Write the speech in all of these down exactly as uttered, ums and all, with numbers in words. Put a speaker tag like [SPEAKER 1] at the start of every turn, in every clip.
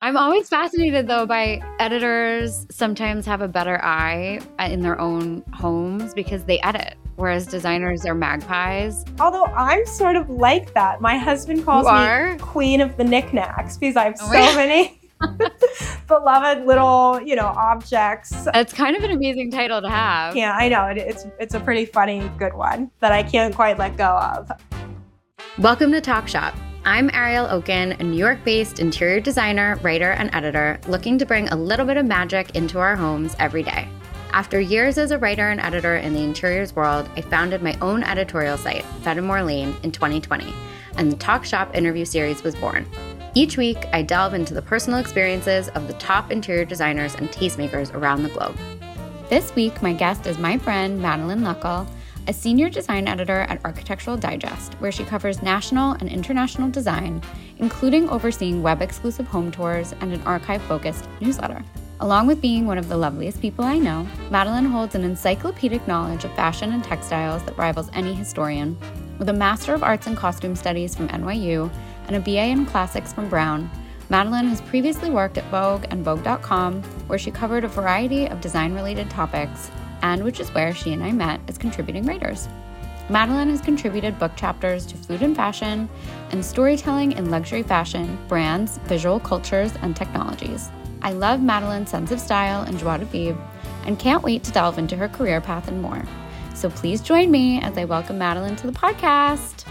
[SPEAKER 1] I'm always fascinated, though, by editors sometimes have a better eye in their own homes because they edit, whereas designers are magpies.
[SPEAKER 2] Although I'm sort of like that. My husband calls
[SPEAKER 1] You are?
[SPEAKER 2] me queen of the knickknacks because I have
[SPEAKER 1] Oh
[SPEAKER 2] so
[SPEAKER 1] my-
[SPEAKER 2] many beloved little, you know, objects.
[SPEAKER 1] That's kind of an amazing title to have.
[SPEAKER 2] Yeah, I know. It, it's it's a pretty funny, good one that I can't quite let go of.
[SPEAKER 1] Welcome to Talk Shop. I'm Ariel Oken, a New York-based interior designer, writer, and editor looking to bring a little bit of magic into our homes every day. After years as a writer and editor in the interiors world, I founded my own editorial site, Fenimore Lane, in twenty twenty, and the Talk Shop interview series was born. Each week, I delve into the personal experiences of the top interior designers and tastemakers around the globe. This week, my guest is my friend, Madeline Luckel, a senior design editor at Architectural Digest, where she covers national and international design, including overseeing web-exclusive home tours and an archive-focused newsletter. Along with being one of the loveliest people I know, Madeline holds an encyclopedic knowledge of fashion and textiles that rivals any historian. With a Master of Arts in Costume Studies from N Y U and a B A in Classics from Brown, Madeline has previously worked at Vogue and Vogue dot com, where she covered a variety of design-related topics, and which is where she and I met as contributing writers. Madeline has contributed book chapters to Food and Fashion and Storytelling in Luxury Fashion, Brands, Visual Cultures, and Technologies. I love Madeline's sense of style and joie de vivre, and can't wait to delve into her career path and more. So please join me as I welcome Madeline to the podcast.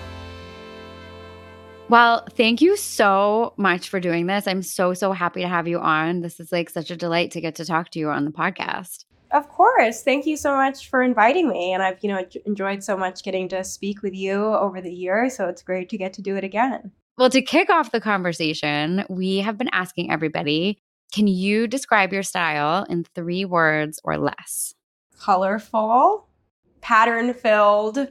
[SPEAKER 1] Well, thank you so much for doing this. I'm so, so happy to have you on. This is like such a delight to get to talk to you on the podcast.
[SPEAKER 2] Of course. Thank you so much for inviting me. And I've, you know, enjoyed so much getting to speak with you over the years. So it's great to get to do it again.
[SPEAKER 1] Well, to kick off the conversation, we have been asking everybody, can you describe your style in three words or less?
[SPEAKER 2] Colorful, pattern-filled,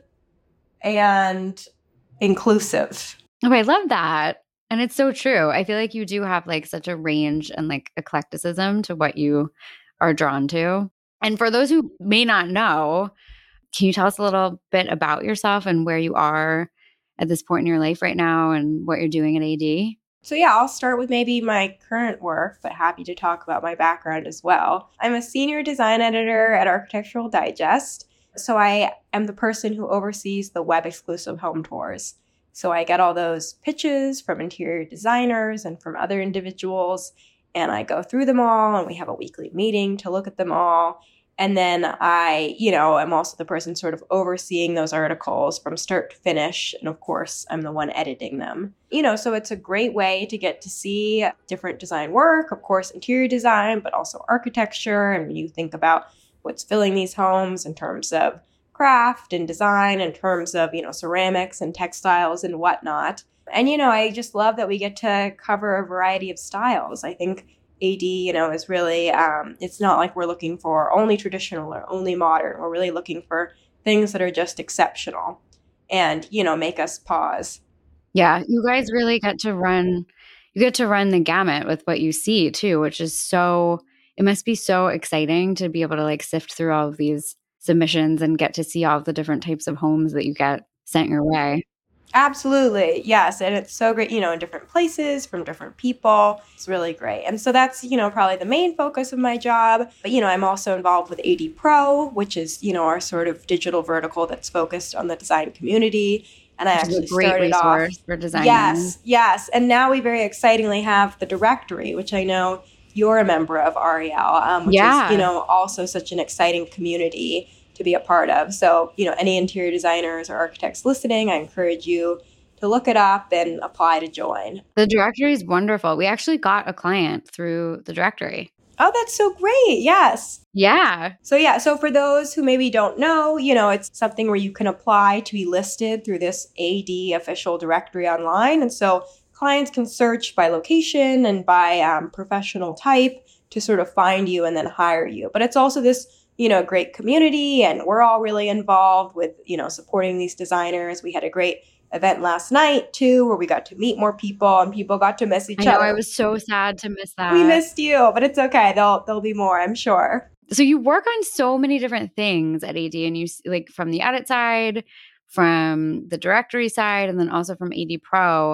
[SPEAKER 2] and inclusive.
[SPEAKER 1] Oh, I love that. And it's so true. I feel like you do have like such a range and like eclecticism to what you are drawn to. And for those who may not know, can you tell us a little bit about yourself and where you are at this point in your life right now and what you're doing at A D?
[SPEAKER 2] So yeah, I'll start with maybe my current work, but happy to talk about my background as well. I'm a senior design editor at Architectural Digest. So I am the person who oversees the web-exclusive home tours. So I get all those pitches from interior designers and from other individuals, and I go through them all, and we have a weekly meeting to look at them all. And then I, you know, I'm also the person sort of overseeing those articles from start to finish. And of course, I'm the one editing them. You know, so it's a great way to get to see different design work, of course, interior design, but also architecture. And when you think about what's filling these homes in terms of craft and design, in terms of, you know, ceramics and textiles and whatnot. And, you know, I just love that we get to cover a variety of styles. I think A D, you know, is really, um, it's not like we're looking for only traditional or only modern. We're really looking for things that are just exceptional and, you know, make us pause.
[SPEAKER 1] Yeah, you guys really get to run, you get to run the gamut with what you see too, which is so, it must be so exciting to be able to like sift through all of these submissions and get to see all of the different types of homes that you get sent your way.
[SPEAKER 2] Absolutely. Yes. And it's so great, you know, in different places from different people. It's really great. And so that's, you know, probably the main focus of my job. But, you know, I'm also involved with A D Pro, which is, you know, our sort of digital vertical that's focused on the design community. And I
[SPEAKER 1] Which
[SPEAKER 2] actually
[SPEAKER 1] is a great
[SPEAKER 2] started
[SPEAKER 1] resource
[SPEAKER 2] off.
[SPEAKER 1] for designers.
[SPEAKER 2] Yes. Yes. And now we very excitingly have the directory, which I know you're a member of, Ariel, um, which
[SPEAKER 1] Yeah.
[SPEAKER 2] is, you know, also such an exciting community to be a part of. So, you know, any interior designers or architects listening, I encourage you to look it up and apply to join.
[SPEAKER 1] The directory is wonderful. We actually got a client through the directory.
[SPEAKER 2] Oh, that's so great. Yes.
[SPEAKER 1] Yeah.
[SPEAKER 2] So yeah, so for those who maybe don't know, you know, it's something where you can apply to be listed through this A D official directory online. And so clients can search by location and by um, professional type to sort of find you and then hire you. But it's also this, you know, great community, and we're all really involved with, you know, supporting these designers. We had a great event last night too, where we got to meet more people and people got to miss each
[SPEAKER 1] I know,
[SPEAKER 2] other.
[SPEAKER 1] I was so sad to miss that.
[SPEAKER 2] We missed you, but it's okay. There'll there'll be more, I'm sure.
[SPEAKER 1] So you work on so many different things at A D, and you like from the edit side, from the directory side, and then also from A D Pro.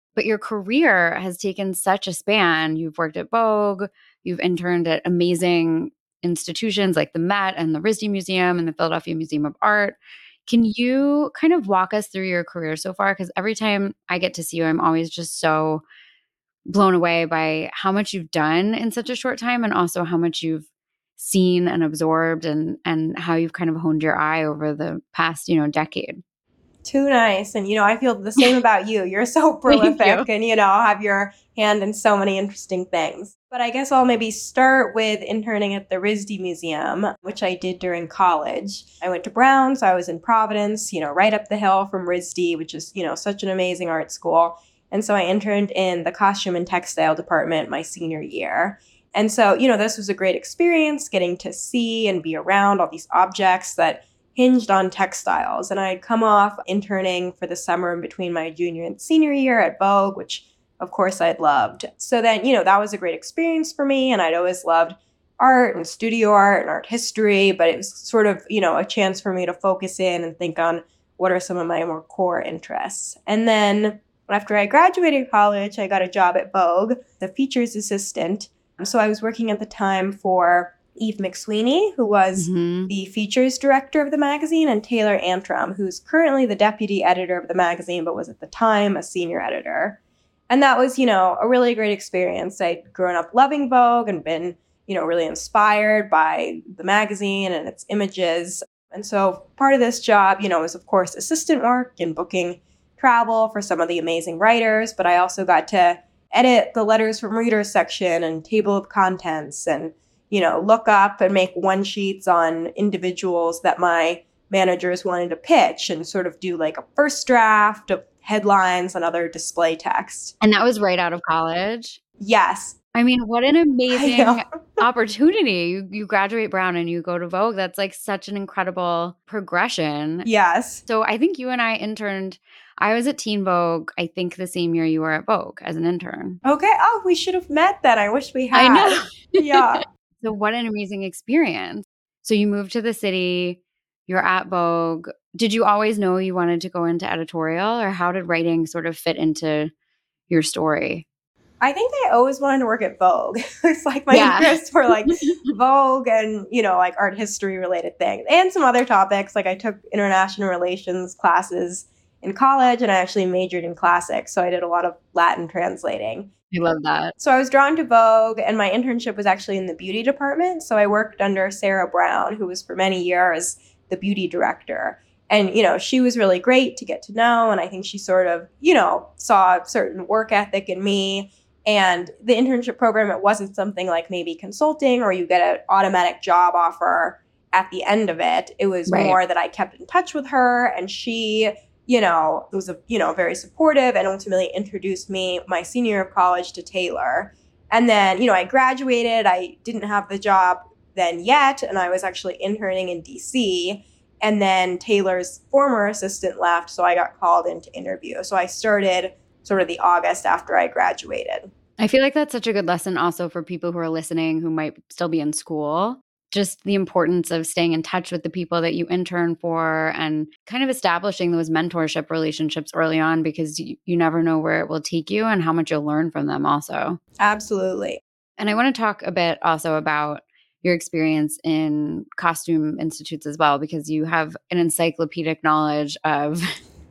[SPEAKER 1] But your career has taken such a span. You've worked at Vogue, you've interned at amazing institutions like the Met and the R I S D Museum and the Philadelphia Museum of Art. Can you kind of walk us through your career so far? Because every time I get to see you, I'm always just so blown away by how much you've done in such a short time and also how much you've seen and absorbed and and how you've kind of honed your eye over the past, you know, decade.
[SPEAKER 2] Too nice. And, you know, I feel the same about you. You're so prolific you. and, you know, have your hand in so many interesting things. But I guess I'll maybe start with interning at the R I S D Museum, which I did during college. I went to Brown, so I was in Providence, you know, right up the hill from R I S D, which is, you know, such an amazing art school. And so I interned in the costume and textile department my senior year. And so, you know, this was a great experience getting to see and be around all these objects that hinged on textiles. And I'd come off interning for the summer in between my junior and senior year at Vogue, which of course I'd loved. So then, you know, that was a great experience for me. And I'd always loved art and studio art and art history, but it was sort of, you know, a chance for me to focus in and think on what are some of my more core interests. And then after I graduated college, I got a job at Vogue, the features assistant. So I was working at the time for Eve McSweeney, who was mm-hmm. the features director of the magazine, and Taylor Antrim, who's currently the deputy editor of the magazine, but was at the time a senior editor. And that was, you know, a really great experience. I'd grown up loving Vogue and been, you know, really inspired by the magazine and its images. And so part of this job, you know, was, of course, assistant work and booking travel for some of the amazing writers, but I also got to edit the letters from readers section and table of contents and, you know, look up and make one sheets on individuals that my managers wanted to pitch and sort of do like a first draft of headlines and other display text.
[SPEAKER 1] And that was right out of college?
[SPEAKER 2] Yes.
[SPEAKER 1] I mean, what an amazing opportunity. You, you graduate Brown and you go to Vogue. That's like such an incredible progression.
[SPEAKER 2] Yes.
[SPEAKER 1] So I think you and I interned, I was at Teen Vogue, I think the same year you were at Vogue as an intern.
[SPEAKER 2] Okay. Oh, we should have met then. I wish we had.
[SPEAKER 1] I know.
[SPEAKER 2] Yeah.
[SPEAKER 1] So what an amazing experience. So you moved to the city, you're at Vogue. Did you always know you wanted to go into editorial, or how did writing sort of fit into your story?
[SPEAKER 2] I think I always wanted to work at Vogue. It's like my yeah. interests were like Vogue and, you know, like art history related things and some other topics. Like I took international relations classes in college and I actually majored in classics. So I did a lot of Latin translating.
[SPEAKER 1] I love that.
[SPEAKER 2] So I was drawn to Vogue, and my internship was actually in the beauty department. So I worked under Sarah Brown, who was for many years the beauty director. And, you know, she was really great to get to know. And I think she sort of, you know, saw a certain work ethic in me. And the internship program, it wasn't something like maybe consulting or you get an automatic job offer at the end of it. It was right. more that I kept in touch with her, and she, you know, was, a, you know, very supportive and ultimately introduced me my senior year of college to Taylor. And then, you know, I graduated. I didn't have the job then yet, and I was actually interning in D C. And then Taylor's former assistant left, so I got called in to interview. So I started sort of the August after I graduated.
[SPEAKER 1] I feel like that's such a good lesson also for people who are listening who might still be in school. Just the importance of staying in touch with the people that you intern for and kind of establishing those mentorship relationships early on, because you, you never know where it will take you and how much you'll learn from them also.
[SPEAKER 2] Absolutely.
[SPEAKER 1] And I want to talk a bit also about your experience in costume institutes as well, because you have an encyclopedic knowledge of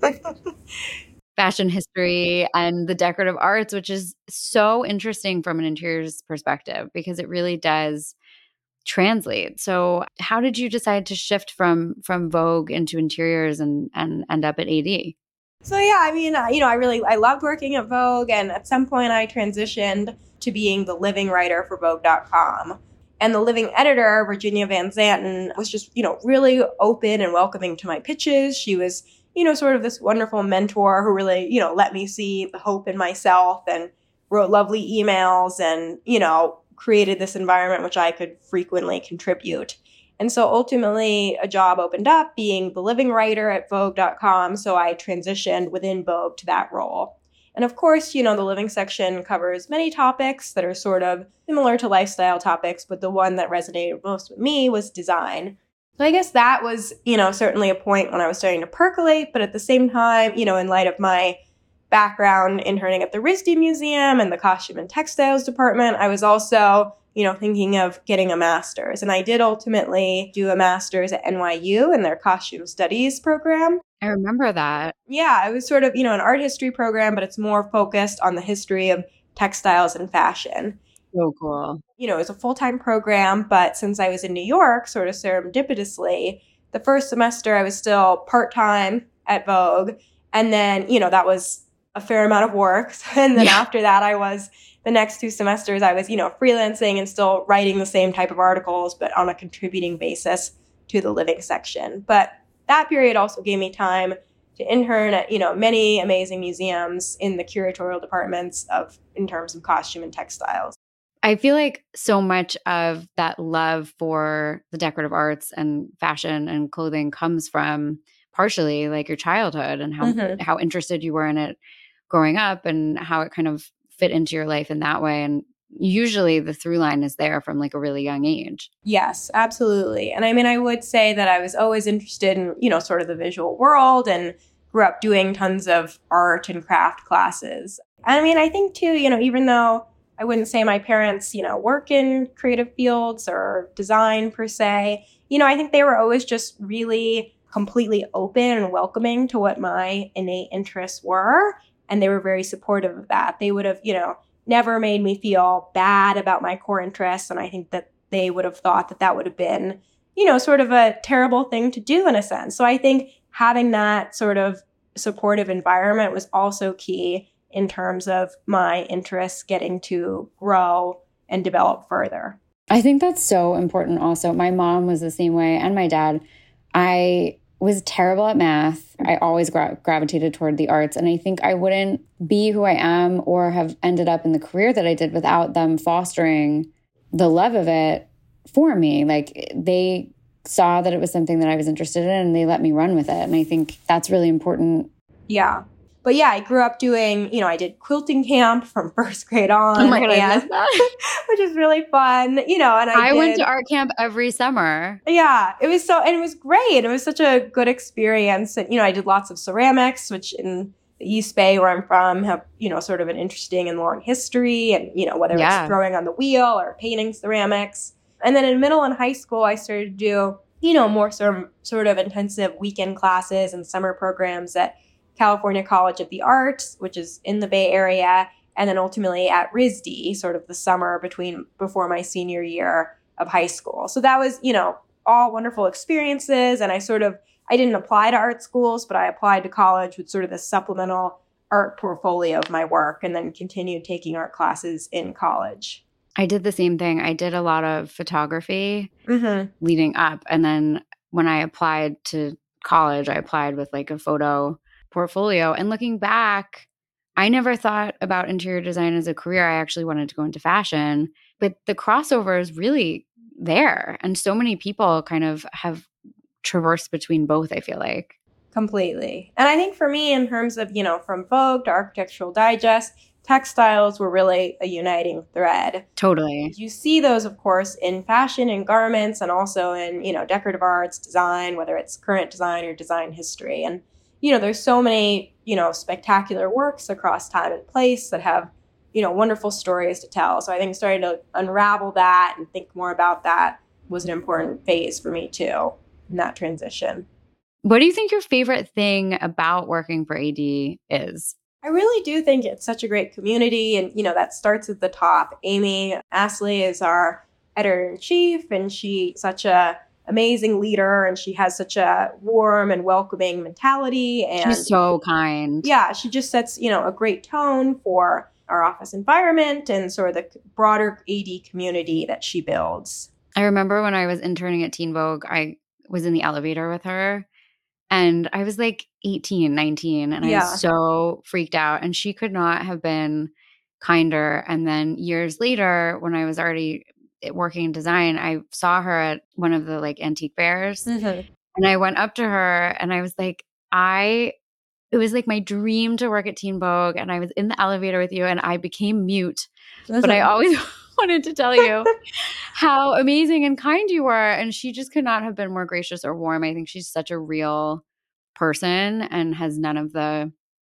[SPEAKER 1] fashion history and the decorative arts, which is so interesting from an interiors perspective because it really does translate. So how did you decide to shift from from Vogue into interiors and and end up at A D?
[SPEAKER 2] So yeah, I mean, uh, you know, I really, I loved working at Vogue, and at some point I transitioned to being the living writer for Vogue dot com. And the living editor, Virginia Van Zanten, was just, you know, really open and welcoming to my pitches. She was, you know, sort of this wonderful mentor who really, you know, let me see the hope in myself and wrote lovely emails and, you know, created this environment which I could frequently contribute. And so ultimately a job opened up being the living writer at Vogue dot com. So I transitioned within Vogue to that role. And of course, you know, the living section covers many topics that are sort of similar to lifestyle topics, but the one that resonated most with me was design. So I guess that was, you know, certainly a point when I was starting to percolate, but at the same time, you know, in light of my background interning at the R I S D Museum and the Costume and Textiles Department, I was also, you know, thinking of getting a master's. And I did ultimately do a master's at N Y U in their Costume Studies program.
[SPEAKER 1] I remember that.
[SPEAKER 2] Yeah, it was sort of, you know, an art history program, but it's more focused on the history of textiles and fashion.
[SPEAKER 1] So cool.
[SPEAKER 2] You know, it was a full-time program, but since I was in New York, sort of serendipitously, the first semester I was still part-time at Vogue. And then, you know, that was a fair amount of work. And then yeah. after that, I was, the next two semesters, I was, you know, freelancing and still writing the same type of articles, but on a contributing basis to the living section. But that period also gave me time to intern at, you know, many amazing museums in the curatorial departments of, in terms of costume and textiles.
[SPEAKER 1] I feel like so much of that love for the decorative arts and fashion and clothing comes from partially like your childhood and how, mm-hmm. how interested you were in it growing up and how it kind of fit into your life in that way. And usually the through line is there from like a really young age.
[SPEAKER 2] Yes, absolutely. And I mean, I would say that I was always interested in, you know, sort of the visual world and grew up doing tons of art and craft classes. And I mean, I think too, you know, even though I wouldn't say my parents, you know, work in creative fields or design per se, you know, I think they were always just really completely open and welcoming to what my innate interests were. And they were very supportive of that. They would have, you know, never made me feel bad about my core interests. And I think that they would have thought that that would have been, you know, sort of a terrible thing to do in a sense. So I think having that sort of supportive environment was also key in terms of my interests getting to grow and develop further.
[SPEAKER 1] I think that's so important also. My mom was the same way, and my dad. I was terrible at math. I always gra- gravitated toward the arts, and I think I wouldn't be who I am or have ended up in the career that I did without them fostering the love of it for me. Like, they saw that it was something that I was interested in, and they let me run with it. And I think that's really important.
[SPEAKER 2] Yeah. But yeah, I grew up doing, you know, I did quilting camp from first grade on.
[SPEAKER 1] Oh my God, I love that.
[SPEAKER 2] Which is really fun, you know, and I
[SPEAKER 1] I
[SPEAKER 2] did,
[SPEAKER 1] went to art camp every summer.
[SPEAKER 2] Yeah, it was so, and it was great. It was such a good experience. And, you know, I did lots of ceramics, which in the East Bay where I'm from have, you know, sort of an interesting and long history. And, you know, whether yeah. it's throwing on the wheel or painting ceramics. And then in middle and high school, I started to do, you know, more sort of, sort of intensive weekend classes and summer programs at California College of the Arts, which is in the Bay Area, and then ultimately at R I S D, sort of the summer between before my senior year of high school. So that was, you know, all wonderful experiences. And I sort of, I didn't apply to art schools, but I applied to college with sort of the supplemental art portfolio of my work and then continued taking art classes in college.
[SPEAKER 1] I did the same thing. I did a lot of photography
[SPEAKER 2] mm-hmm.
[SPEAKER 1] leading up. And then when I applied to college, I applied with like a photo portfolio. And looking back, I never thought about interior design as a career. I actually wanted to go into fashion, but the crossover is really there. And so many people kind of have traversed between both, I feel like.
[SPEAKER 2] Completely. And I think for me, in terms of, you know, from Vogue to Architectural Digest, textiles were really a uniting thread.
[SPEAKER 1] Totally.
[SPEAKER 2] You see those, of course, in fashion and garments and also in, you know, decorative arts, design, whether it's current design or design history. And you know, there's so many, you know, spectacular works across time and place that have, you know, wonderful stories to tell. So I think starting to unravel that and think more about that was an important phase for me too in that transition.
[SPEAKER 1] What do you think your favorite thing about working for A D is?
[SPEAKER 2] I really do think it's such a great community. And, you know, that starts at the top. Amy Astley is our editor-in-chief, and she's such a amazing leader, and she has such a warm and welcoming mentality. And
[SPEAKER 1] she's so kind.
[SPEAKER 2] Yeah, she just sets, you know, a great tone for our office environment and sort of the broader A D community that she builds.
[SPEAKER 1] I remember when I was interning at Teen Vogue, I was in the elevator with her, and I was like eighteen, nineteen, and yeah. I was so freaked out, and she could not have been kinder. And then years later, when I was already working in design, I saw her at one of the like antique fairs,
[SPEAKER 2] mm-hmm.
[SPEAKER 1] and I went up to her and I was like, I, it was like my dream to work at Teen Vogue, and I was in the elevator with you, and I became mute, mm-hmm. but I always wanted to tell you how amazing and kind you were. And she just could not have been more gracious or warm. I think she's such a real person and has none of the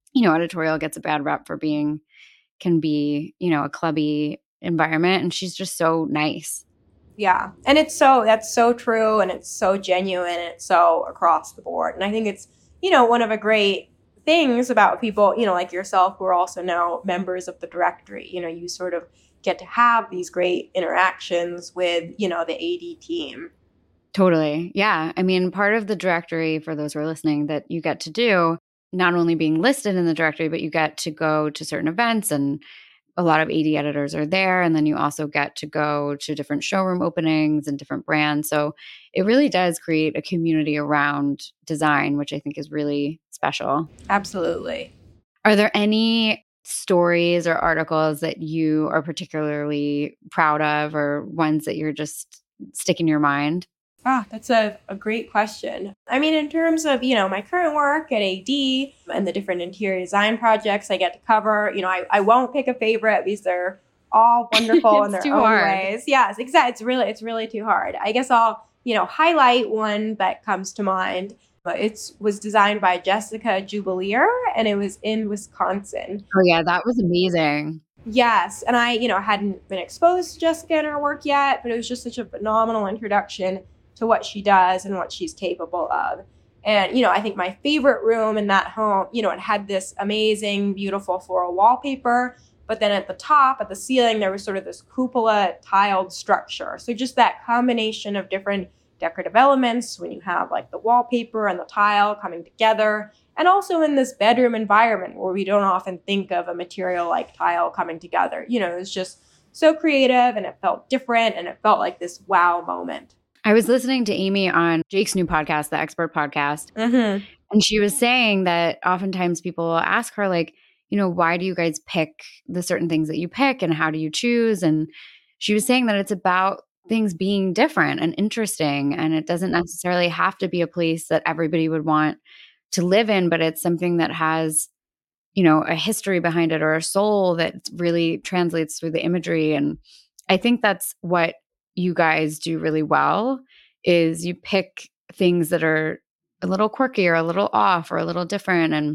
[SPEAKER 1] you know, editorial gets a bad rep for being, can be, you know, a clubby environment. And she's just so nice.
[SPEAKER 2] Yeah. And it's so, that's so true. And it's so genuine. And it's so across the board. And I think it's, you know, one of the great things about people, you know, like yourself, who are also now members of the directory. You know, you sort of get to have these great interactions with, you know, the A D team.
[SPEAKER 1] Totally. Yeah. I mean, part of the directory, for those who are listening, that you get to do, not only being listed in the directory, but you get to go to certain events, and a lot of A D editors are there. And then you also get to go to different showroom openings and different brands. So it really does create a community around design, which I think is really special.
[SPEAKER 2] Absolutely.
[SPEAKER 1] Are there any stories or articles that you are particularly proud of, or ones that you're just stick in your mind?
[SPEAKER 2] Ah, that's a, a great question. I mean, in terms of, you know, my current work at A D and the different interior design projects I get to cover, you know, I, I won't pick a favorite because they're all wonderful in their own
[SPEAKER 1] hard.
[SPEAKER 2] ways. Yes, exactly. It's really, it's really too hard. I guess I'll, you know, highlight one that comes to mind. But it was designed by Jessica Jubilier, and it was in Wisconsin.
[SPEAKER 1] Oh yeah, that was amazing.
[SPEAKER 2] Yes. And I, you know, hadn't been exposed to Jessica and her work yet, but it was just such a phenomenal introduction to what she does and what she's capable of. And, you know, I think my favorite room in that home, you know, it had this amazing, beautiful floral wallpaper, but then at the top, at the ceiling, there was sort of this cupola tiled structure. So just that combination of different decorative elements when you have like the wallpaper and the tile coming together, and also in this bedroom environment where we don't often think of a material like tile coming together. You know, it was just so creative, and it felt different, and it felt like this wow moment.
[SPEAKER 1] I was listening to Amy on Jake's new podcast, the Expert Podcast,
[SPEAKER 2] mm-hmm.
[SPEAKER 1] and she was saying that oftentimes people ask her, like, you know, why do you guys pick the certain things that you pick, and how do you choose? And she was saying that it's about things being different and interesting, and it doesn't necessarily have to be a place that everybody would want to live in, but it's something that has, you know, a history behind it, or a soul that really translates through the imagery. And I think that's what you guys do really well, is you pick things that are a little quirky or a little off or a little different, and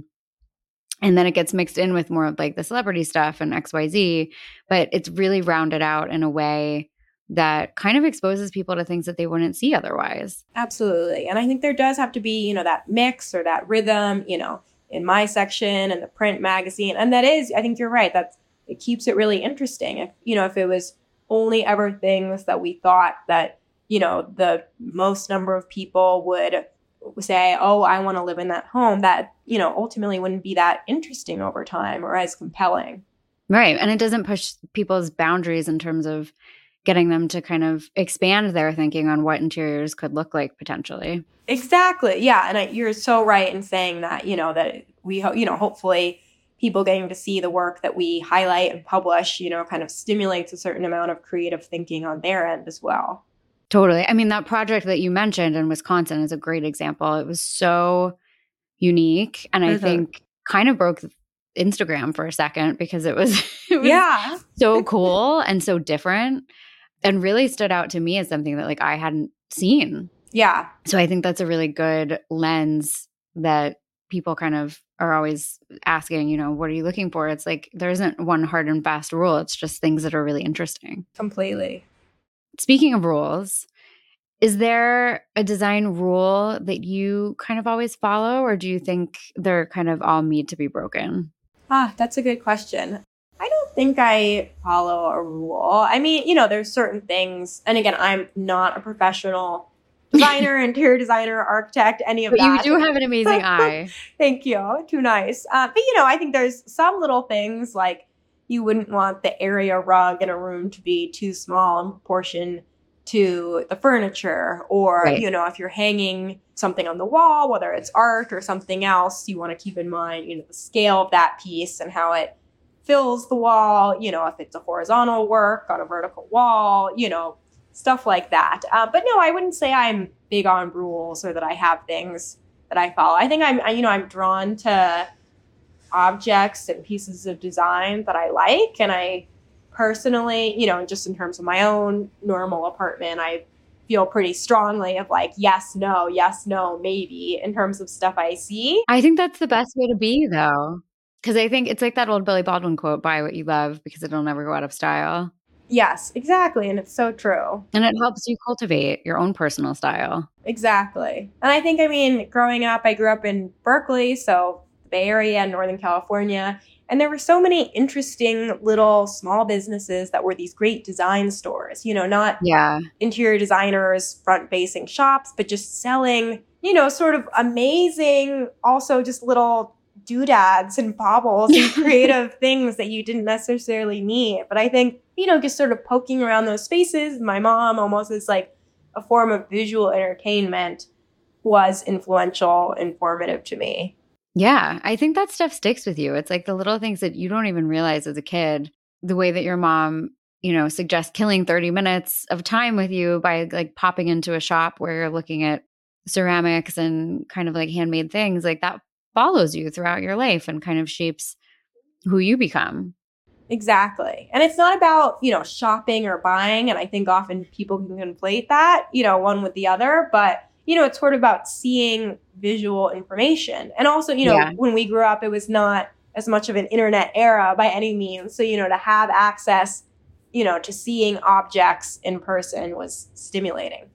[SPEAKER 1] and then it gets mixed in with more of like the celebrity stuff and X Y Z, but it's really rounded out in a way that kind of exposes people to things that they wouldn't see otherwise.
[SPEAKER 2] Absolutely. And I think there does have to be, you know, that mix or that rhythm, you know, in my section and the print magazine. And that is, I think you're right, that's, it keeps it really interesting. If, you know, if it was only ever things that we thought that, you know, the most number of people would say, oh, I want to live in that home, that, you know, ultimately wouldn't be that interesting over time or as compelling.
[SPEAKER 1] Right. And it doesn't push people's boundaries in terms of getting them to kind of expand their thinking on what interiors could look like potentially.
[SPEAKER 2] Exactly. Yeah. And I, you're so right in saying that, you know, that we, ho- you know, hopefully people getting to see the work that we highlight and publish, you know, kind of stimulates a certain amount of creative thinking on their end as well.
[SPEAKER 1] Totally. I mean, that project that you mentioned in Wisconsin is a great example. It was so unique. And I mm-hmm. think kind of broke Instagram for a second, because it was, it was
[SPEAKER 2] yeah.
[SPEAKER 1] so cool and so different, and really stood out to me as something that like I hadn't seen.
[SPEAKER 2] Yeah.
[SPEAKER 1] So I think that's a really good lens that people kind of are always asking, you know, what are you looking for? It's like there isn't one hard and fast rule. It's just things that are really interesting.
[SPEAKER 2] Completely.
[SPEAKER 1] Speaking of rules, is there a design rule that you kind of always follow, or do you think they're kind of all made to be broken?
[SPEAKER 2] Ah, that's a good question. I don't think I follow a rule. I mean, you know, there's certain things, and again, I'm not a professional designer, interior designer, architect, any of
[SPEAKER 1] but
[SPEAKER 2] that.
[SPEAKER 1] But you do have an amazing eye.
[SPEAKER 2] Thank you. Too nice. Uh, but, you know, I think there's some little things like you wouldn't want the area rug in a room to be too small in proportion to the furniture, or, right. you know, if you're hanging something on the wall, whether it's art or something else, you want to keep in mind, you know, the scale of that piece and how it fills the wall, you know, if it's a horizontal work on a vertical wall, you know, stuff like that. Uh, but no, I wouldn't say I'm big on rules or that I have things that I follow. I think I'm, I, you know, I'm drawn to objects and pieces of design that I like. And I personally, you know, just in terms of my own normal apartment, I feel pretty strongly of like, yes, no, yes, no, maybe in terms of stuff I see.
[SPEAKER 1] I think that's the best way to be, though. Because I think it's like that old Billy Baldwin quote, buy what you love because it'll never go out of style.
[SPEAKER 2] Yes, exactly. And it's so true.
[SPEAKER 1] And it helps you cultivate your own personal style.
[SPEAKER 2] Exactly. And I think, I mean, growing up, I grew up in Berkeley, so the Bay Area, Northern California. And there were so many interesting little small businesses that were these great design stores, you know, not
[SPEAKER 1] yeah.
[SPEAKER 2] interior designers, front-facing shops, but just selling, you know, sort of amazing, also just little doodads and baubles and creative things that you didn't necessarily need. But I think, you know, just sort of poking around those spaces, my mom almost as like a form of visual entertainment was influential, informative to me.
[SPEAKER 1] Yeah, I think that stuff sticks with you. It's like the little things that you don't even realize as a kid, the way that your mom, you know, suggests killing thirty minutes of time with you by like popping into a shop where you're looking at ceramics and kind of like handmade things, like that follows you throughout your life and kind of shapes who you become.
[SPEAKER 2] Exactly. And it's not about, you know, shopping or buying. And I think often people can conflate that, you know, one with the other. But, you know, it's sort of about seeing visual information. And also, you know, yeah. when we grew up, it was not as much of an internet era by any means. So, you know, to have access, you know, to seeing objects in person was stimulating.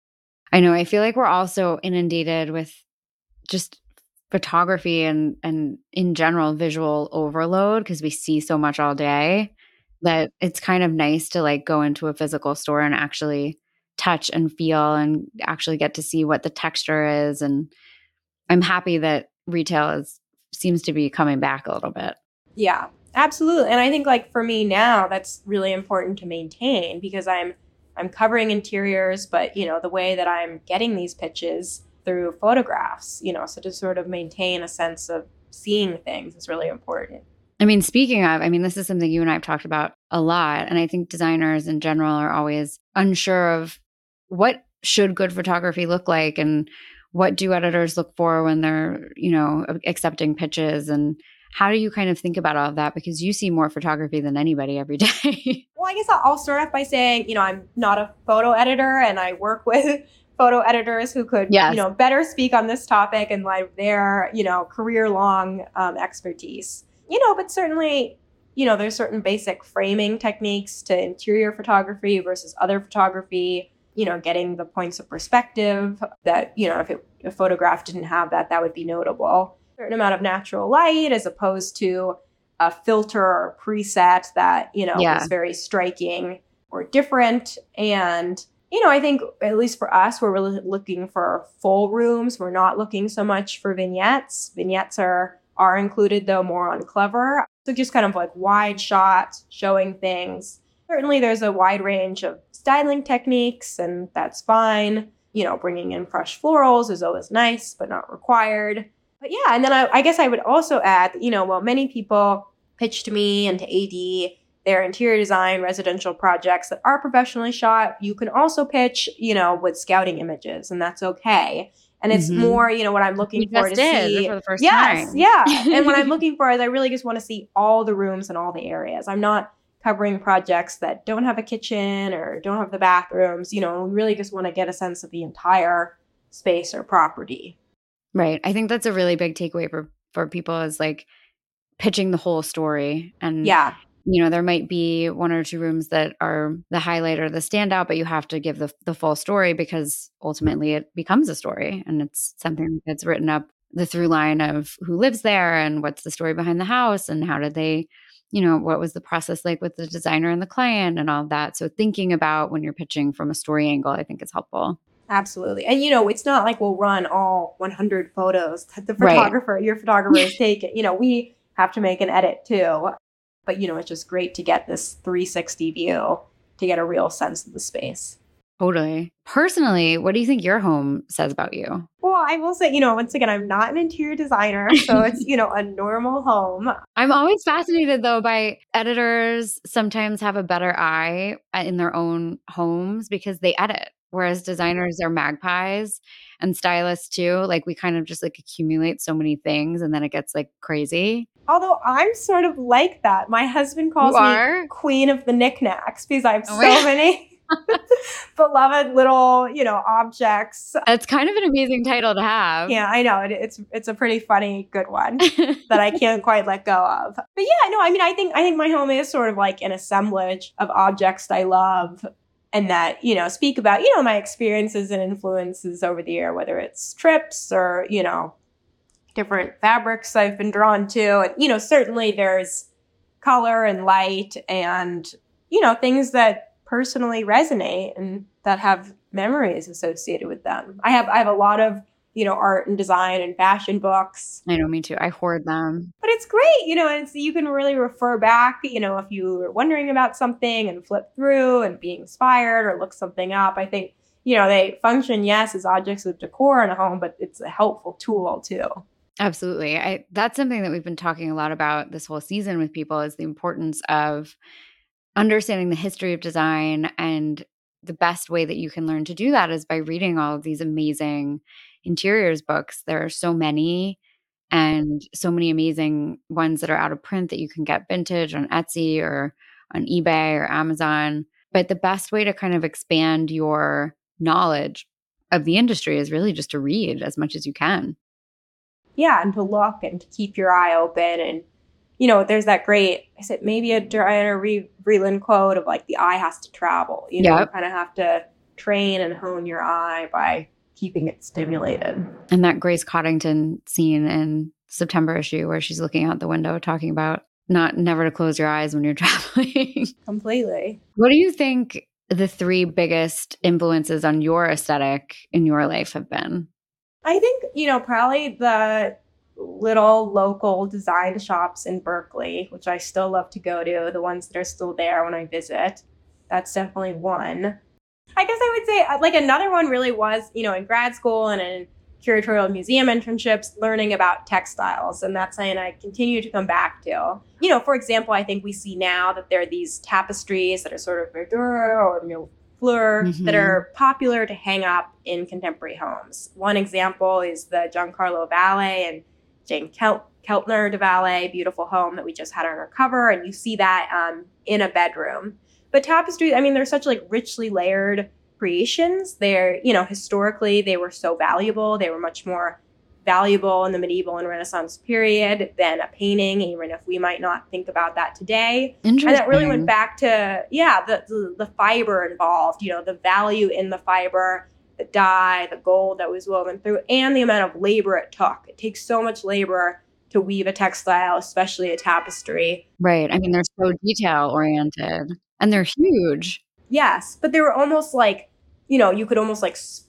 [SPEAKER 1] I know. I feel like we're also inundated with just photography and, and in general, visual overload because we see so much all day that it's kind of nice to like go into a physical store and actually touch and feel and actually get to see what the texture is. And I'm happy that retail is seems to be coming back a little bit.
[SPEAKER 2] Yeah, absolutely. And I think like for me now, that's really important to maintain because I'm I'm covering interiors, but you know, the way that I'm getting these pitches through photographs, you know, so to sort of maintain a sense of seeing things is really important.
[SPEAKER 1] I mean, speaking of, I mean, this is something you and I have talked about a lot. And I think designers in general are always unsure of what should good photography look like and what do editors look for when they're, you know, accepting pitches and how do you kind of think about all of that? Because you see more photography than anybody every day.
[SPEAKER 2] Well, I guess I'll start off by saying, you know, I'm not a photo editor and I work with photo editors who could, yes. you know, better speak on this topic and like their, you know, career-long um, expertise. You know, but certainly, you know, there's certain basic framing techniques to interior photography versus other photography, you know, getting the points of perspective that, you know, if it, a photograph didn't have that, that would be notable. A certain amount of natural light as opposed to a filter or preset that, you know, yeah. is very striking or different. And you know, I think at least for us, we're really looking for full rooms. We're not looking so much for vignettes. Vignettes are are included, though, more on Clever. So just kind of like wide shots, showing things. Certainly, there's a wide range of styling techniques, and that's fine. You know, bringing in fresh florals is always nice, but not required. But yeah, and then I, I guess I would also add, you know, well, many people pitch to me and to A D their interior design residential projects that are professionally shot. You can also pitch, you know, with scouting images, and that's okay. And it's mm-hmm. more, you know, what I'm looking
[SPEAKER 1] you
[SPEAKER 2] for
[SPEAKER 1] just
[SPEAKER 2] to
[SPEAKER 1] did
[SPEAKER 2] see.
[SPEAKER 1] For the first
[SPEAKER 2] yes,
[SPEAKER 1] time.
[SPEAKER 2] yeah. And what I'm looking for is I really just want to see all the rooms and all the areas. I'm not covering projects that don't have a kitchen or don't have the bathrooms, you know, and we really just want to get a sense of the entire space or property.
[SPEAKER 1] Right. I think that's a really big takeaway for, for people is like pitching the whole story. And
[SPEAKER 2] yeah.
[SPEAKER 1] you know, there might be one or two rooms that are the highlight or the standout, but you have to give the the full story because ultimately it becomes a story and it's something that's written up the through line of who lives there and what's the story behind the house and how did they, you know, what was the process like with the designer and the client and all of that. So thinking about when you're pitching from a story angle, I think is helpful.
[SPEAKER 2] Absolutely. And, you know, it's not like we'll run all one hundred photos that the photographer, right. your photographer is taking. You know, we have to make an edit too. But, you know, it's just great to get this three sixty view to get a real sense of the space.
[SPEAKER 1] Totally. Personally, what do you think your home says about you?
[SPEAKER 2] Well, I will say, you know, once again, I'm not an interior designer, so it's, you know, a normal home.
[SPEAKER 1] I'm always fascinated, though, by editors sometimes have a better eye in their own homes because they edit, whereas designers are magpies and stylists too. Like we kind of just like accumulate so many things and then it gets like crazy.
[SPEAKER 2] Although I'm sort of like that. My husband calls me queen of the knickknacks because I have oh so many beloved little, you know, objects.
[SPEAKER 1] That's kind of an amazing title to have.
[SPEAKER 2] Yeah, I know. It, it's it's a pretty funny, good one that I can't quite let go of. But yeah, no, I mean, I think I think my home is sort of like an assemblage of objects I love and that, you know, speak about, you know, my experiences and influences over the year, whether it's trips or, you know, different fabrics I've been drawn to. And, you know, certainly there's color and light and, you know, things that personally resonate and that have memories associated with them. I have I have a lot of, you know, art and design and fashion books.
[SPEAKER 1] I know, me too. I hoard them.
[SPEAKER 2] But it's great, you know, and it's, you can really refer back, you know, if you were wondering about something and flip through and be inspired or look something up. I think, you know, they function, yes, as objects of decor in a home, but it's a helpful tool too.
[SPEAKER 1] Absolutely. I that's something that we've been talking a lot about this whole season with people is the importance of understanding the history of design. And the best way that you can learn to do that is by reading all of these amazing interiors books. There are so many and so many amazing ones that are out of print that you can get vintage on Etsy or on eBay or Amazon. But the best way to kind of expand your knowledge of the industry is really just to read as much as you can.
[SPEAKER 2] Yeah, and to look and to keep your eye open. And, you know, there's that great, I said, maybe a Diana Vreeland quote of like, the eye has to travel. You know, yep. You kind of have to train and hone your eye by keeping it stimulated.
[SPEAKER 1] And that Grace Coddington scene in September issue where she's looking out the window talking about not never to close your eyes when you're traveling.
[SPEAKER 2] Completely.
[SPEAKER 1] What do you think the three biggest influences on your aesthetic in your life have been?
[SPEAKER 2] I think, you know, probably the little local design shops in Berkeley, which I still love to go to, the ones that are still there when I visit. That's definitely one. I guess I would say like another one really was, you know, in grad school and in curatorial museum internships, learning about textiles. And that's something I continue to come back to. You know, for example, I think we see now that there are these tapestries that are sort of verdure or millefleur mm-hmm. that are popular to hang up in contemporary homes. One example is the Giancarlo Valle and Jane Kel- Keltner de Valle beautiful home that we just had on our cover. And you see that um, in a bedroom. But tapestry, I mean, they're such like richly layered creations. They're, you know, historically, they were so valuable. They were much more valuable in the medieval and Renaissance period than a painting, even if we might not think about that today. And that really went back to, yeah, the, the, the fiber involved, you know, the value in the fiber, the dye, the gold that was woven through, and the amount of labor it took. It takes so much labor to weave a textile, especially a tapestry.
[SPEAKER 1] Right. I mean, they're so detail oriented. And they're huge.
[SPEAKER 2] Yes, but they were almost like, you know, you could almost like s-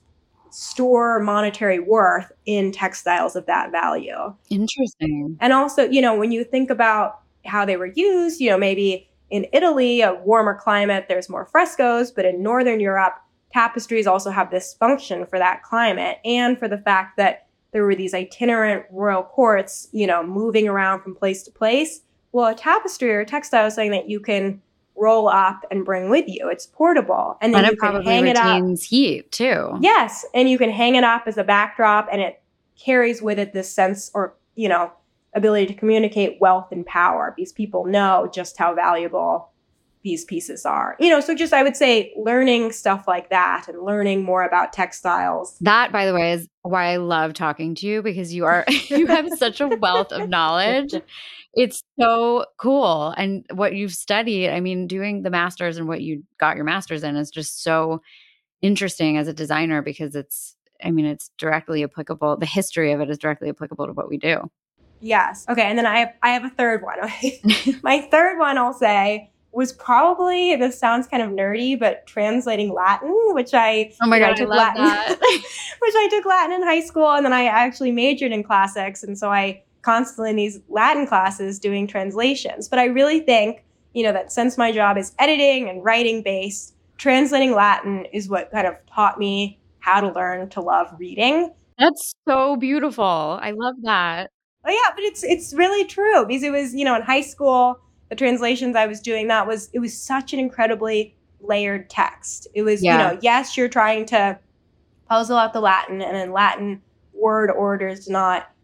[SPEAKER 2] store monetary worth in textiles of that value.
[SPEAKER 1] Interesting.
[SPEAKER 2] And also, you know, when you think about how they were used, you know, maybe in Italy, a warmer climate, there's more frescoes, but in Northern Europe, tapestries also have this function for that climate and for the fact that there were these itinerant royal courts, you know, moving around from place to place. Well, a tapestry or a textile is something that you can roll up and bring with you. It's portable. And then
[SPEAKER 1] and
[SPEAKER 2] you
[SPEAKER 1] it
[SPEAKER 2] can
[SPEAKER 1] probably
[SPEAKER 2] hang it up.
[SPEAKER 1] retains heat too.
[SPEAKER 2] Yes. And you can hang it up as a backdrop and it carries with it this sense or, you know, ability to communicate wealth and power because people know just how valuable these pieces are. You know, so just I would say learning stuff like that and learning more about textiles.
[SPEAKER 1] That, by the way, is why I love talking to you because you are you have such a wealth of knowledge. It's so cool. And what you've studied, I mean, doing the master's and what you got your master's in is just so interesting as a designer because it's, I mean, it's directly applicable. The history of it is directly applicable to what we do.
[SPEAKER 2] Yes. Okay. And then I have, I have a third one. My third one, I'll say, was probably, this sounds kind of nerdy, but translating Latin, which I,
[SPEAKER 1] oh my God,
[SPEAKER 2] I took
[SPEAKER 1] I love
[SPEAKER 2] Latin,
[SPEAKER 1] that.
[SPEAKER 2] which I took Latin in high school. And then I actually majored in classics. And so I constantly in these Latin classes doing translations. But I really think, you know, that since my job is editing and writing based, translating Latin is what kind of taught me how to learn to love reading.
[SPEAKER 1] That's so beautiful. I love that.
[SPEAKER 2] Oh yeah, but it's it's really true because it was, you know, in high school, the translations I was doing, that was, it was such an incredibly layered text. It was, yeah. you know, yes, you're trying to puzzle out the Latin and in Latin word order is not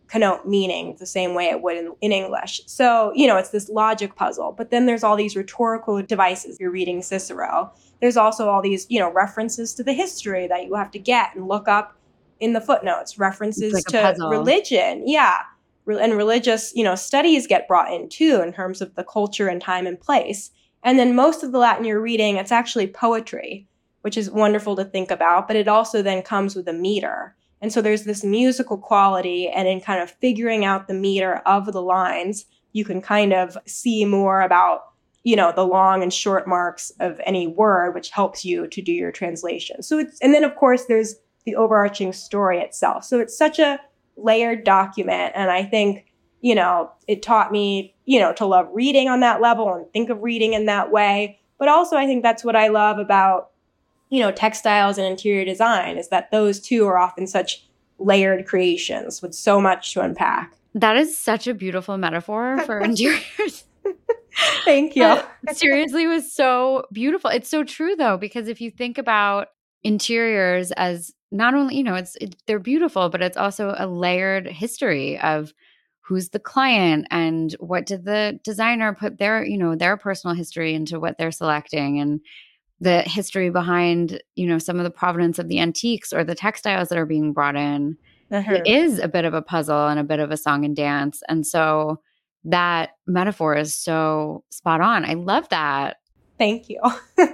[SPEAKER 2] connote meaning the same way it would in, in English. So, you know, it's this logic puzzle. But then there's all these rhetorical devices. You're reading Cicero. There's also all these, you know, references to the history that you have to get and look up in the footnotes, references
[SPEAKER 1] like
[SPEAKER 2] to religion. Yeah. And religious, you know, studies get brought in too in terms of the culture and time and place. And then most of the Latin you're reading, it's actually poetry, which is wonderful to think about, but it also then comes with a meter. And so there's this musical quality, and in kind of figuring out the meter of the lines, you can kind of see more about, you know, the long and short marks of any word, which helps you to do your translation. So it's, and then of course there's the overarching story itself. So it's such a layered document. And I think, you know, it taught me, you know, to love reading on that level and think of reading in that way. But also I think that's what I love about, you know, textiles and interior design, is that those two are often such layered creations with so much to unpack.
[SPEAKER 1] That is such a beautiful metaphor for interiors.
[SPEAKER 2] Thank you.
[SPEAKER 1] But seriously, it was so beautiful. It's so true though, because if you think about interiors as not only, you know, it's it, they're beautiful, but it's also a layered history of who's the client and what did the designer put their, you know, their personal history into what they're selecting, and the history behind, you know, some of the provenance of the antiques or the textiles that are being brought in. Uh-huh. It is a bit of a puzzle and a bit of a song and dance. And so that metaphor is so spot on. I love that.
[SPEAKER 2] Thank you.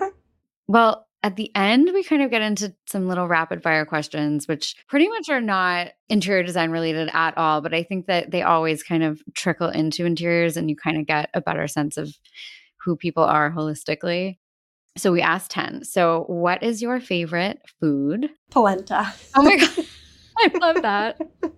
[SPEAKER 1] Well, at the end, we kind of get into some little rapid fire questions, which pretty much are not interior design related at all. But I think that they always kind of trickle into interiors, and you kind of get a better sense of who people are holistically. So we asked ten. So what is your favorite food?
[SPEAKER 2] Polenta.
[SPEAKER 1] Oh my God. I love that.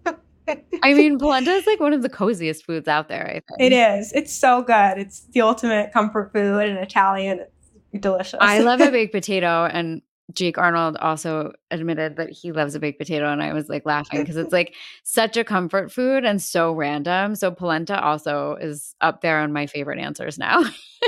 [SPEAKER 1] I mean, polenta is like one of the coziest foods out there, I think.
[SPEAKER 2] It is. It's so good. It's the ultimate comfort food in Italian. It's delicious.
[SPEAKER 1] I love a baked potato, and Jake Arnold also admitted that he loves a baked potato, and I was like laughing because it's like such a comfort food and so random. So polenta also is up there on my favorite answers now.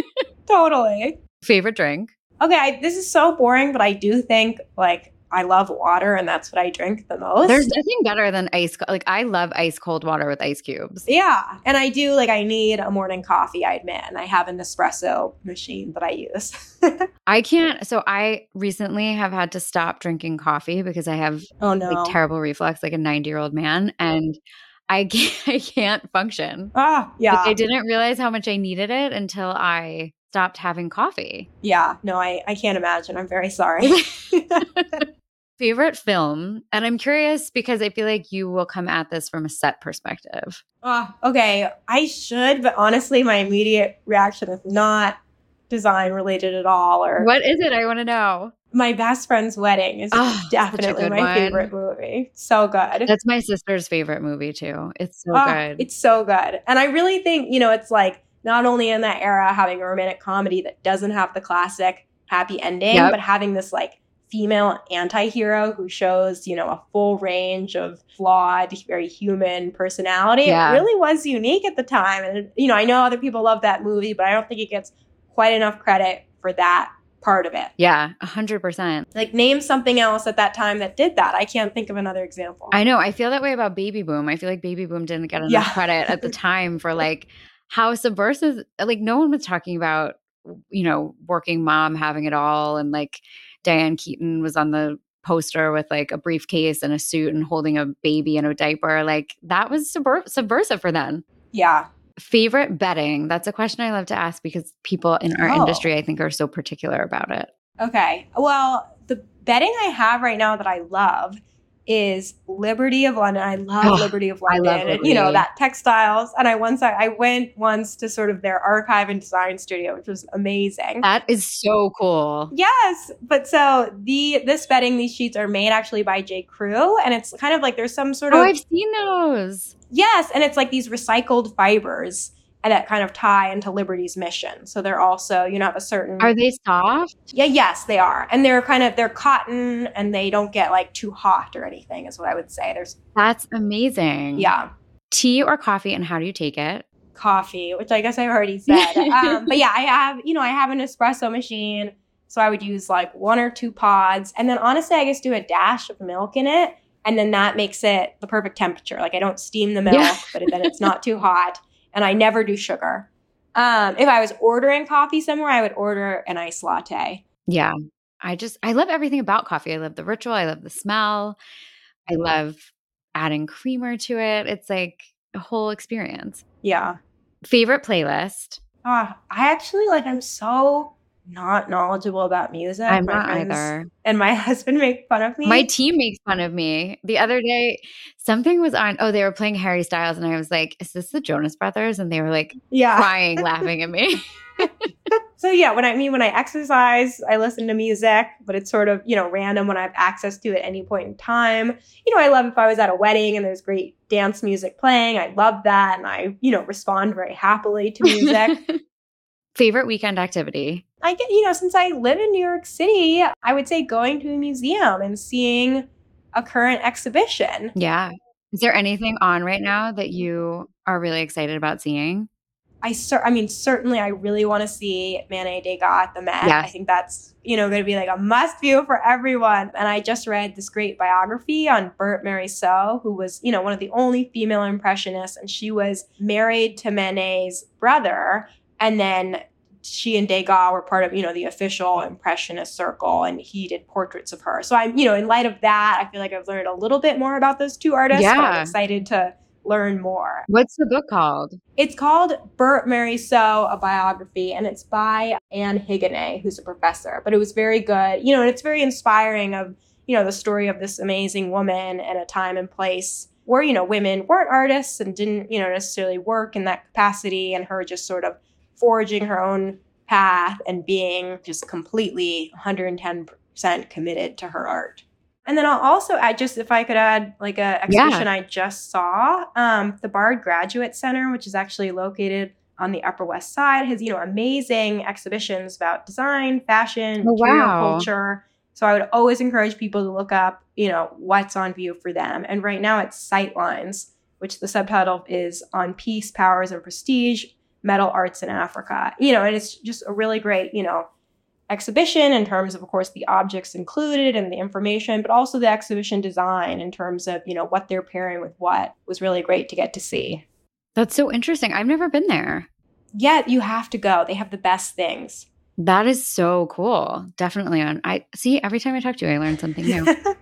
[SPEAKER 2] Totally.
[SPEAKER 1] Favorite drink?
[SPEAKER 2] Okay, I, this is so boring, but I do think like I love water, and that's what I drink the most.
[SPEAKER 1] There's nothing better than ice. Like I love ice cold water with ice cubes.
[SPEAKER 2] Yeah, and I do like I need a morning coffee, I admit, and I have an espresso machine that I use.
[SPEAKER 1] I can't. So I recently have had to stop drinking coffee because I have
[SPEAKER 2] oh no
[SPEAKER 1] like terrible reflux, like a ninety year old man, and I can't, I can't function.
[SPEAKER 2] Ah, yeah.
[SPEAKER 1] Like, I didn't realize how much I needed it until I stopped having coffee.
[SPEAKER 2] Yeah, no, I, I can't imagine. I'm very sorry.
[SPEAKER 1] Favorite film? And I'm curious because I feel like you will come at this from a set perspective.
[SPEAKER 2] Oh, okay. I should, but honestly, my immediate reaction is not design related at all. Or
[SPEAKER 1] what is it? I want to know.
[SPEAKER 2] My Best Friend's Wedding is oh, definitely my
[SPEAKER 1] one.
[SPEAKER 2] favorite movie. So good.
[SPEAKER 1] That's my sister's favorite movie too. It's so
[SPEAKER 2] oh,
[SPEAKER 1] good.
[SPEAKER 2] It's so good. And I really think, you know, it's like not only in that era having a romantic comedy that doesn't have the classic happy ending, yep. but having this like female anti-hero who shows, you know, a full range of flawed, very human personality. Yeah. It really was unique at the time. And, you know, I know other people love that movie, but I don't think it gets quite enough credit for that part of it.
[SPEAKER 1] Yeah, a hundred percent.
[SPEAKER 2] Like name something else at that time that did that. I can't think of another example.
[SPEAKER 1] I know. I feel that way about Baby Boom. I feel like Baby Boom didn't get enough yeah. credit at the time for like how subversive, like no one was talking about, you know, working mom having it all, and like Diane Keaton was on the poster with like a briefcase and a suit and holding a baby in a diaper. Like that was subver- subversive for them.
[SPEAKER 2] Yeah.
[SPEAKER 1] Favorite bedding? That's a question I love to ask because people in our oh. industry, I think, are so particular about it.
[SPEAKER 2] Okay. Well, the bedding I have right now that I love is Liberty of London. I love oh, Liberty of London.
[SPEAKER 1] I love
[SPEAKER 2] and, you know, that textiles. And I once I, I went once to sort of their archive and design studio, which was amazing.
[SPEAKER 1] That is so cool.
[SPEAKER 2] Yes. But so the this bedding, these sheets are made actually by J. Crew. And it's kind of like there's some sort
[SPEAKER 1] oh,
[SPEAKER 2] of
[SPEAKER 1] I've seen those.
[SPEAKER 2] Yes. And it's like these recycled fibers that kind of tie into Liberty's mission. So they're also, you know, have a certain...
[SPEAKER 1] Are they soft?
[SPEAKER 2] Yeah, yes, they are. And they're kind of, they're cotton and they don't get like too hot or anything is what I would say. There's
[SPEAKER 1] That's amazing.
[SPEAKER 2] Yeah.
[SPEAKER 1] Tea or coffee, and how do you take it?
[SPEAKER 2] Coffee, which I guess I already said. um, but yeah, I have, you know, I have an espresso machine. So I would use like one or two pods. And then honestly, I just do a dash of milk in it. And then that makes it the perfect temperature. Like I don't steam the milk,
[SPEAKER 1] Yeah.
[SPEAKER 2] but then it's not too hot. And I never do sugar. Um, if I was ordering coffee somewhere, I would order an iced latte.
[SPEAKER 1] Yeah. I just, I love everything about coffee. I love the ritual. I love the smell. I love adding creamer to it. It's like a whole experience.
[SPEAKER 2] Yeah.
[SPEAKER 1] Favorite playlist?
[SPEAKER 2] Uh, I actually like, I'm so not knowledgeable about music.
[SPEAKER 1] I'm
[SPEAKER 2] my
[SPEAKER 1] not
[SPEAKER 2] friends
[SPEAKER 1] either.
[SPEAKER 2] And my husband make fun of me.
[SPEAKER 1] My team makes fun of me. The other day, something was on, oh, they were playing Harry Styles. And I was like, is this the Jonas Brothers? And they were like
[SPEAKER 2] yeah.
[SPEAKER 1] crying, laughing at me.
[SPEAKER 2] So yeah, when I mean, when I exercise, I listen to music, but it's sort of, you know, random when I have access to it at any point in time. You know, I love if I was at a wedding and there's great dance music playing. I love that. And I, you know, respond very happily to music.
[SPEAKER 1] Favorite weekend activity?
[SPEAKER 2] I get, you know, since I live in New York City, I would say going to a museum and seeing a current exhibition.
[SPEAKER 1] Yeah. Is there anything on right now that you are really excited about seeing?
[SPEAKER 2] I cer- I mean, certainly I really want to see Manet Degas at the Met.
[SPEAKER 1] Yes.
[SPEAKER 2] I think that's, you know, going to be like a must view for everyone. And I just read this great biography on Berthe Morisot, who was, you know, one of the only female impressionists. And she was married to Manet's brother. And then she and Degas were part of, you know, the official impressionist circle. And he did portraits of her. So I'm, you know, in light of that, I feel like I've learned a little bit more about those two artists.
[SPEAKER 1] Yeah.
[SPEAKER 2] But I'm excited to learn more.
[SPEAKER 1] What's the book called?
[SPEAKER 2] It's called Berthe Morisot, a biography, and it's by Anne Higonnet, who's a professor. But it was very good, you know, and it's very inspiring of, you know, the story of this amazing woman at a time and place where, you know, women weren't artists and didn't, you know, necessarily work in that capacity, and her just sort of forging her own path and being just completely one hundred ten percent committed to her art. And then I'll also add, just if I could add like a exhibition yeah. I just saw, um, the Bard Graduate Center, which is actually located on the Upper West Side, has, you know, amazing exhibitions about design, fashion,
[SPEAKER 1] oh,
[SPEAKER 2] material
[SPEAKER 1] wow.
[SPEAKER 2] culture. So I would always encourage people to look up, you know, what's on view for them. And right now it's Sightlines, which the subtitle is On Peace, Powers, and Prestige, Metal Arts in Africa. You know, and it's just a really great, you know, exhibition in terms of, of course, the objects included and the information, but also the exhibition design in terms of, you know, what they're pairing with what was really great to get to see.
[SPEAKER 1] That's so interesting. I've never been there.
[SPEAKER 2] Yeah, you have to go. They have the best things.
[SPEAKER 1] That is so cool. Definitely on. I see every time I talk to you, I learn something new.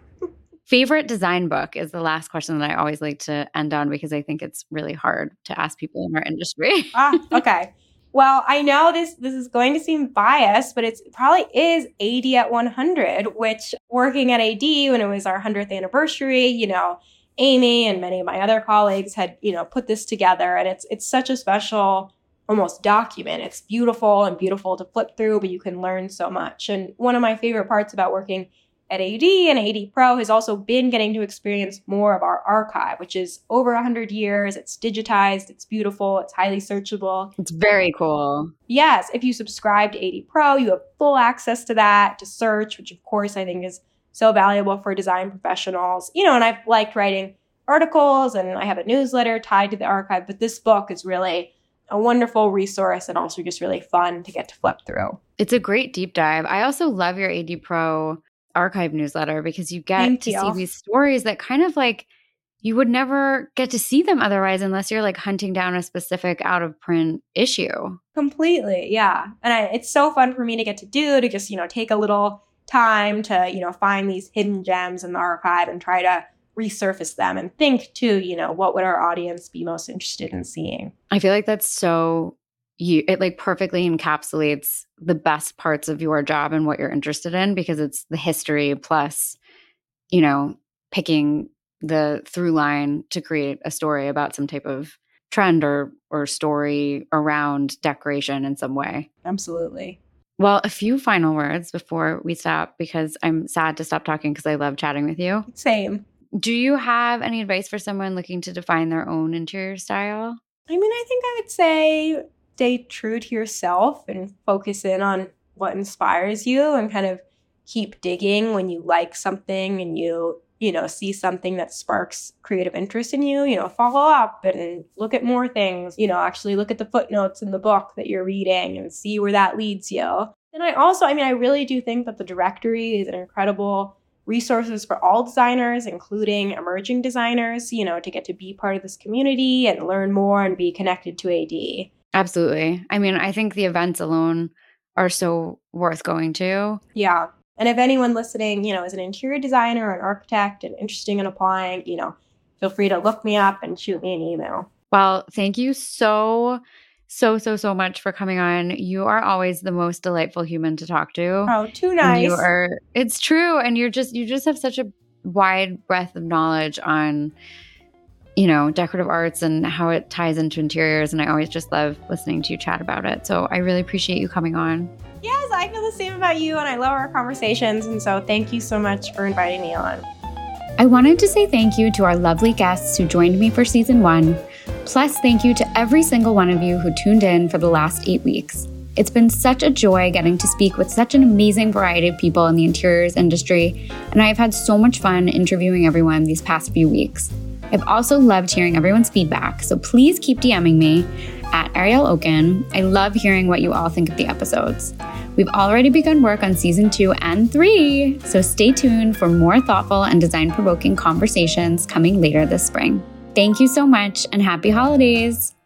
[SPEAKER 1] Favorite design book is the last question that I always like to end on because I think it's really hard to ask people in our industry.
[SPEAKER 2] ah, okay. Well, I know this this is going to seem biased, but it probably is A D at one hundred, which working at A D when it was our one hundredth anniversary, you know, Amy and many of my other colleagues had, you know, put this together. And it's it's such a special almost document. It's beautiful and beautiful to flip through, but you can learn so much. And one of my favorite parts about working at A D and A D Pro has also been getting to experience more of our archive, which is over one hundred years. It's digitized. It's beautiful. It's highly searchable.
[SPEAKER 1] It's very cool.
[SPEAKER 2] Yes. If you subscribe to A D Pro, you have full access to that, to search, which of course I think is so valuable for design professionals. You know, and I've liked writing articles and I have a newsletter tied to the archive, but this book is really a wonderful resource and also just really fun to get to flip through.
[SPEAKER 1] It's a great deep dive. I also love your A D Pro archive newsletter because you get
[SPEAKER 2] Thank
[SPEAKER 1] to
[SPEAKER 2] you.
[SPEAKER 1] see these stories that kind of like you would never get to see them otherwise unless you're like hunting down a specific out of print issue.
[SPEAKER 2] Completely. Yeah. And I, it's so fun for me to get to do, to just, you know, take a little time to, you know, find these hidden gems in the archive and try to resurface them and think too, you know, what would our audience be most interested in seeing?
[SPEAKER 1] I feel like that's so you it like perfectly encapsulates the best parts of your job and what you're interested in because it's the history plus, you know, picking the through line to create a story about some type of trend or or story around decoration in some way.
[SPEAKER 2] Absolutely.
[SPEAKER 1] Well, a few final words before we stop because I'm sad to stop talking because I love chatting with you.
[SPEAKER 2] Same.
[SPEAKER 1] Do you have any advice for someone looking to define their own interior style?
[SPEAKER 2] I mean, I think I would say stay true to yourself and focus in on what inspires you and kind of keep digging when you like something and you, you know, see something that sparks creative interest in you, you know, follow up and look at more things, you know, actually look at the footnotes in the book that you're reading and see where that leads you. And I also, I mean, I really do think that the directory is an incredible resources for all designers, including emerging designers, you know, to get to be part of this community and learn more and be connected to A D.
[SPEAKER 1] Absolutely. I mean, I think the events alone are so worth going to.
[SPEAKER 2] Yeah. And if anyone listening, you know, is an interior designer or an architect and interested in applying, you know, feel free to look me up and shoot me an email.
[SPEAKER 1] Well, thank you so, so, so, so much for coming on. You are always the most delightful human to talk to.
[SPEAKER 2] Oh, too nice.
[SPEAKER 1] And you are, it's true. And you're just, you just have such a wide breadth of knowledge on, you know, decorative arts and how it ties into interiors. And I always just love listening to you chat about it. So I really appreciate you coming on.
[SPEAKER 2] Yes, I feel the same about you, and I love our conversations. And so thank you so much for inviting me on.
[SPEAKER 1] I wanted to say thank you to our lovely guests who joined me for season one. Plus, thank you to every single one of you who tuned in for the last eight weeks. It's been such a joy getting to speak with such an amazing variety of people in the interiors industry, and I have had so much fun interviewing everyone these past few weeks. I've also loved hearing everyone's feedback, so please keep DMing me at Ariel Oken. I love hearing what you all think of the episodes. We've already begun work on season two and three, so stay tuned for more thoughtful and design-provoking conversations coming later this spring. Thank you so much, and happy holidays!